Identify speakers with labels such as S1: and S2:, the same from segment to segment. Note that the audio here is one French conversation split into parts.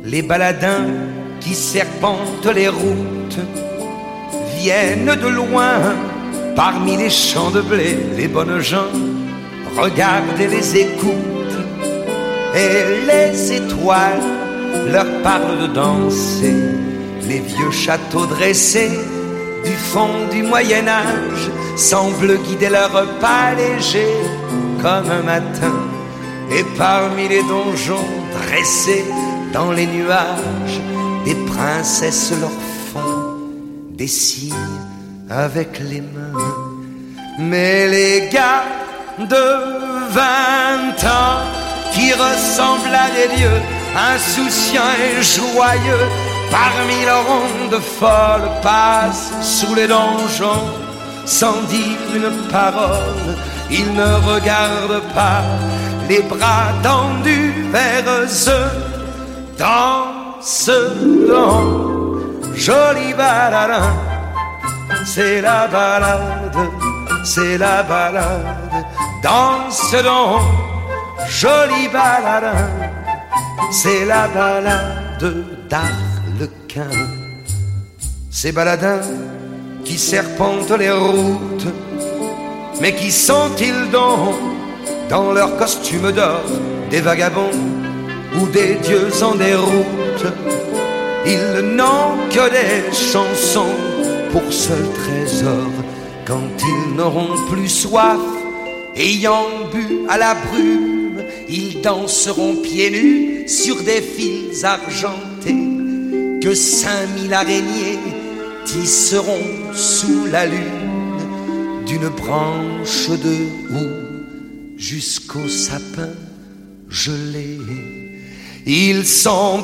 S1: les baladins qui serpentent les routes viennent de loin, parmi les champs de blé, les bonnes gens regardent et les écoutent, et les étoiles leur parlent de danser. Les vieux châteaux dressés du fond du Moyen-Âge semblent guider leurs pas légers comme un matin. Et parmi les donjons dressés dans les nuages, des princesses leur font des signes avec les mains. Mais les gars de 20 ans qui ressemblent à des dieux, insouciants et joyeux, parmi leurs ondes folles passent sous les donjons sans dire une parole. Ils ne regardent pas, les bras tendus vers eux, dansent donc. Joli baladin, c'est la balade, c'est la balade. Danse donc, joli baladin, c'est la balade d'Arlequin. Ces baladins qui serpentent les routes, mais qui sont-ils donc dans leurs costumes d'or, des vagabonds ou des dieux en déroute? Ils n'ont que des chansons pour seul trésor. Quand ils n'auront plus soif, ayant bu à la brume, ils danseront pieds nus sur des fils argentés que 5000 araignées tisseront sous la lune, d'une branche de houx jusqu'au sapin gelé. Ils sont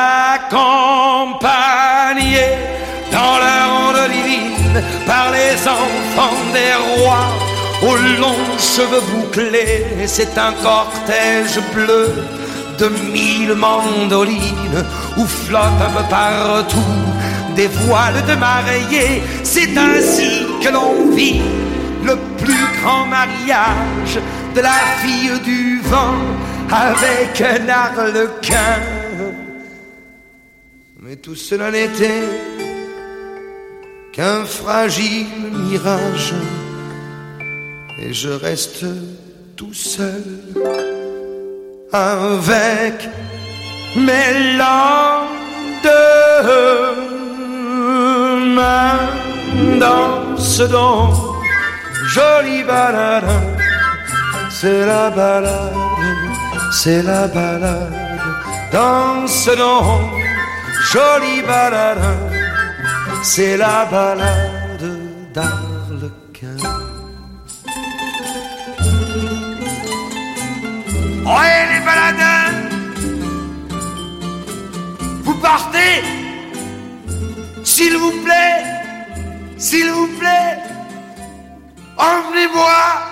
S1: accompagnés dans leur ronde divine par les enfants des rois aux longs cheveux bouclés. C'est un cortège bleu de 1000 mandolines où flottent un peu partout des voiles de mariés. C'est ainsi que l'on vit le plus grand mariage de la fille du vent avec un arlequin. Mais tout cela n'était qu'un fragile mirage, et je reste tout seul avec mes lendemains. Danse donc, joli baladin, c'est la balade, c'est la balade. Danse donc, joli baladin, c'est la balade d'Arlequin. Ouais, les baladins, vous partez, s'il vous plaît, emmenez-moi